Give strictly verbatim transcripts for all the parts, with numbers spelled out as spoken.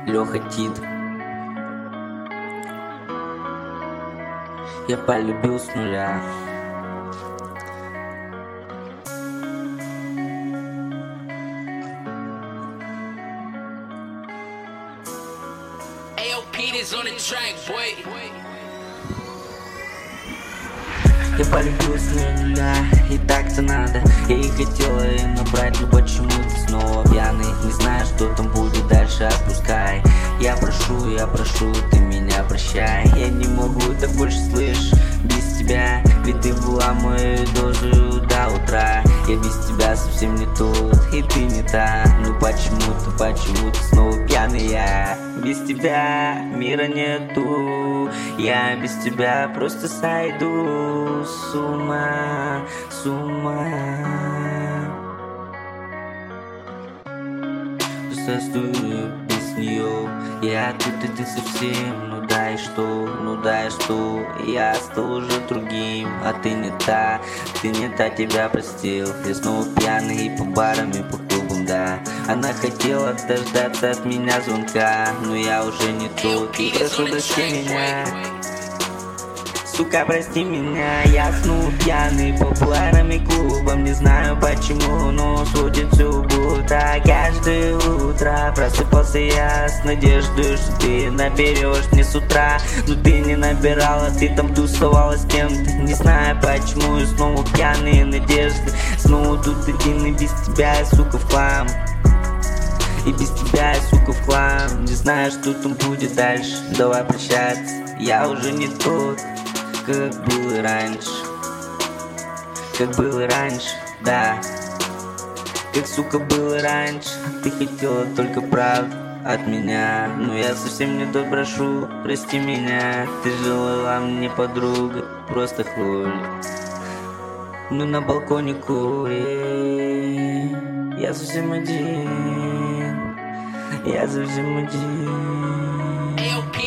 Леха Тит. Я полюбил с нуля. Я полюбил с нуля, и так-то надо. Я и хотела ее набрать, но почему ты снова пьяный? Не знаю, что там будет дальше, отпускай. Я прошу, я прошу, ты меня прощай. Я не могу так больше, слышь, без тебя. Ведь ты была моей дозой до утра. Я без тебя совсем не тут, и ты не та. Ну почему ты, почему ты снова пьяный? Я без тебя мира нету. Я без тебя просто сойду с ума, с ума. Состою без нее. Я тут, и ты совсем. Ну да и что, ну да и что. Я стал уже другим, а ты не та. Ты не та, тебя простил. Я снова пьяный и по барам, и по клубам, да. Она хотела дождаться от меня звонка, но я уже не тут. И прошу, прости меня. Сука, прости меня, я снова пьяный по барам и клубам. Не знаю почему, но судит все будто каждое утро. Просыпался я с надеждой, что ты наберешь мне с утра. Но ты не набирала, ты там тусовала с кем-то. Не знаю почему, и снова пьяные надежды. Снова тут один, и без тебя я, сука, в хлам. И без тебя я, сука, в хлам. Не знаю, что там будет дальше, давай прощаться. Я уже не тот, как было раньше, как было раньше, да. Как, сука, было раньше. Ты хотела только правду от меня, но я совсем не тот, прошу, прости меня. Ты желала мне подруга, просто хуй. Ну на балконе курит. Я совсем один, я совсем один.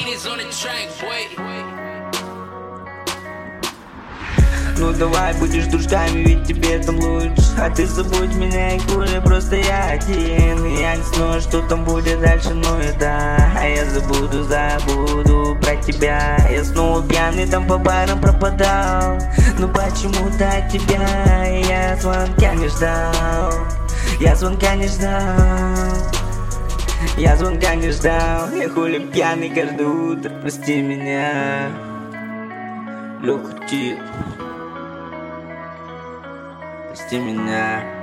Ну давай будешь дружками, ведь тебе там лучше. А ты забудь меня и кури, просто я один. Я не знаю, что там будет дальше, ну и да. А я забуду, забуду про тебя. Я снова пьяный там по барам пропадал. Ну почему так тебя? Я звонка не ждал. Я звонка не ждал. Я звонка не ждал. Я хули пьяный каждое утро, прости меня. Леха Тит. Прости меня.